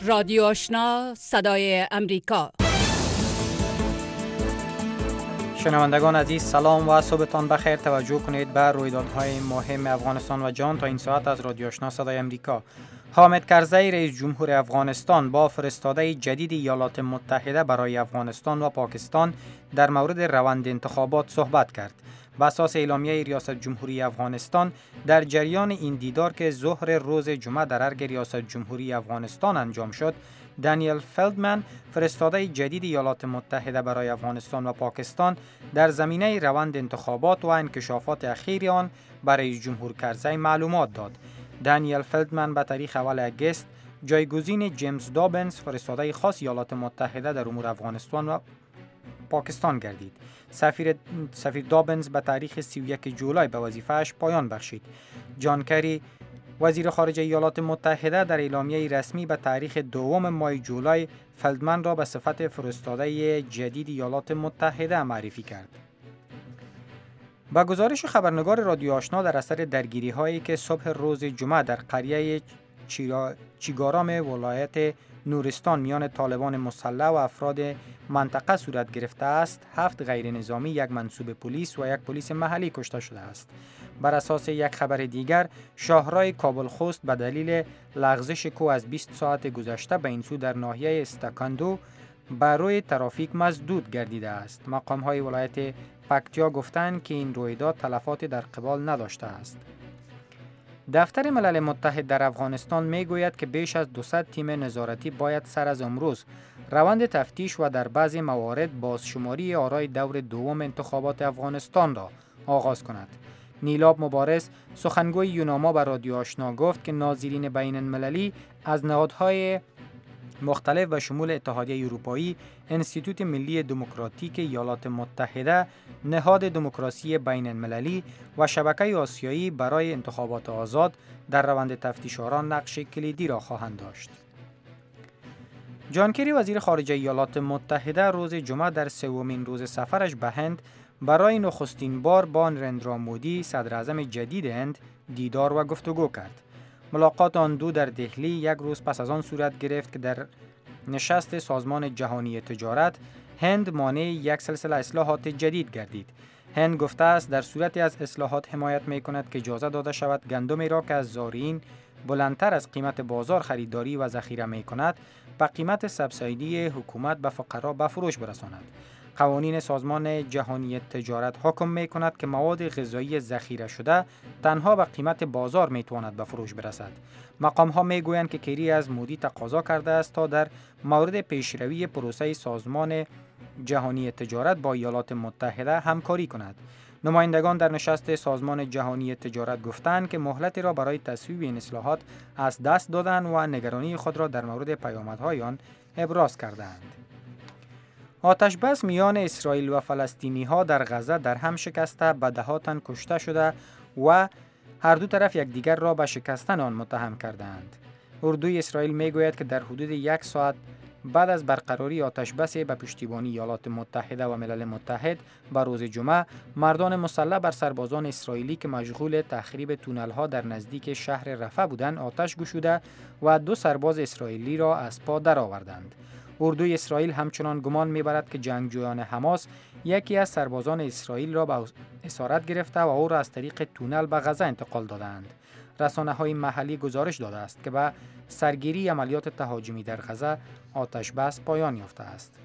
رادیو آشنا صدای امریکا. شنوندگان عزیز سلام و صبحتان بخیر. توجه کنید به رویدادهای مهم افغانستان و جهان تا این ساعت از رادیو آشنا صدای امریکا. حامد کرزی رئیس جمهور افغانستان با فرستاده جدید ایالات متحده برای افغانستان و پاکستان در مورد روند انتخابات صحبت کرد. بر اساس اعلامیه ریاست جمهوری افغانستان در جریان این دیدار که ظهر روز جمعه در ارگ ریاست جمهوری افغانستان انجام شد، دانیل فلدمن فرستاده جدید ایالات متحده برای افغانستان و پاکستان در زمینه روند انتخابات و انکشافات اخیر آن برای جمهور کرزی معلومات داد. دانیل فلدمن به تاریخ اول اگست جایگزین جیمز دابنز فرستاده خاص ایالات متحده در امور افغانستان و پاکستان گردید. سفیر دابنز به تاریخ 31 جولای به وظیفه‌اش پایان بخشید. جان کری وزیر خارجه ایالات متحده در اعلامیه رسمی به تاریخ 2 ماه جولای فلدمن را به صفت فرستاده جدید ایالات متحده معرفی کرد. با گزارش خبرنگار رادیو آشنا در اثر درگیری هایی که صبح روز جمعه در قریه چیگارام ولایت نورستان میان طالبان مسلح و افراد منطقه صورت گرفته است، 7 غیر نظامی، 1 منصوب پلیس و 1 پلیس محلی کشته شده است. بر اساس یک خبر دیگر، شاهراه کابل خوست به دلیل لغزش کوه از 20 ساعت گذشته به این سو در ناحیه استکاندو بر روی ترافیک مسدود گردیده است. مقام‌های ولایت پکتیا گفتند که این رویداد تلفات در قبال نداشته است. دفتر ملل متحد در افغانستان میگوید که بیش از 200 تیم نظارتی باید سر از امروز روند تفتیش و در بعضی موارد بازشماری آرای دور دوم انتخابات افغانستان را آغاز کند. نیلاب مبارز سخنگوی یوناما بر رادیو آشنا گفت که ناظرین بین المللی از نهادهای مختلف و شمول اتحادیه اروپایی، انستیتوت ملی دموکراتیک ایالات متحده، نهاد دموکراسی بین المللی و شبکه آسیایی برای انتخابات آزاد در روند تفتیش آرا نقش کلیدی را خواهند داشت. جان کری وزیر خارجه ایالات متحده روز جمعه در 3مین روز سفرش به هند برای نخستین بار با نریندرا مودی صدر اعظم جدید هند دیدار و گفتگو کرد. ملاقات آن دو در دهلی 1 روز پس از آن صورت گرفت که در نشست سازمان جهانی تجارت هند مانع یک سلسله اصلاحات جدید گردید. هند گفته است در صورتی از اصلاحات حمایت می کند که اجازه داده شود گندمی را که از زائرین بلندتر از قیمت بازار خریداری و ذخیره می کند به قیمت سبسیدی حکومت به فقرا به فروش برساند. قوانین سازمان جهانی تجارت حکم می کند که مواد غذایی ذخیره شده تنها به قیمت بازار می تواند به فروش برسد. مقام ها می گویند که کری از مودی تقاضا کرده است تا در مورد پیشروی پروسه سازمان جهانی تجارت با ایالات متحده همکاری کند. نمایندگان در نشست سازمان جهانی تجارت گفتند که مهلتی را برای تصویب این اصلاحات از دست دادند و نگرانی خود را در مورد پیامدهای آن ابراز کردند. آتش بس میان اسرائیل و فلسطینی ها در غزه در هم شکسته، به ده‌ها تن کشته شده و هر دو طرف یکدیگر را به شکستن آن متهم کردند. اردوی اسرائیل میگوید که در حدود 1 ساعت بعد از برقراری آتش بس به پشتیبانی ایالات متحده و ملل متحد بر روز جمعه، مردان مسلح بر سربازان اسرائیلی که مشغول تخریب تونل ها در نزدیک شهر رفح بودند آتش گشوده و 2 سرباز اسرائیلی را از پا درآوردند. اردوی اسرائیل همچنان گمان می‌برد که جنگجویان حماس یکی از سربازان اسرائیل را به اسارت گرفته و او را از طریق تونل به غزه انتقال دادند. رسانه‌های محلی گزارش داده است که به سرگیری عملیات تهاجمی در غزه آتش بس پایان یافته است.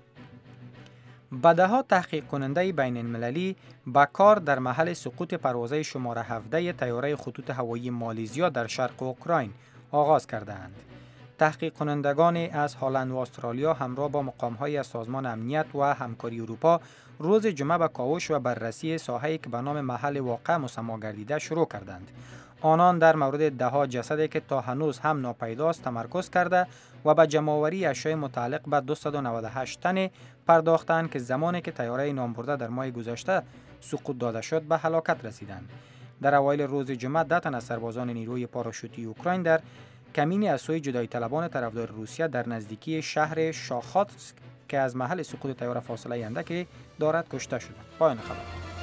بده‌ها تحقیق کننده بین المللی به کار در محل سقوط پرواز شماره 17 طیاره خطوط هوایی مالزیا در شرق اوکراین آغاز کردند. تحقیق کنندگان از هلند و استرالیا همراه با مقام‌های از سازمان امنیت و همکاری اروپا روز جمعه به کاوش و بررسی ساحه‌ای که به نام محل واقع مسمی گردیده شروع کردند. آنان در مورد 10 جسدی که تا هنوز هم ناپیداست تمرکز کرده و به جمع‌آوری اشیاء متعلق به 298 تن پرداختند که زمانی که طیاره نامبرده در ماه گذشته سقوط داده شد به هلاکت رسیدند. در اوایل روز جمعه 10 تن از سربازان نیروی پاراشوتی اوکراین در کمینی از سوی جدایی طلبان طرفدار روسیه در نزدیکی شهر شاخاتسک که از محل سقوط طیاره فاصله اندکی دارد کشته شدند. پایان خبر.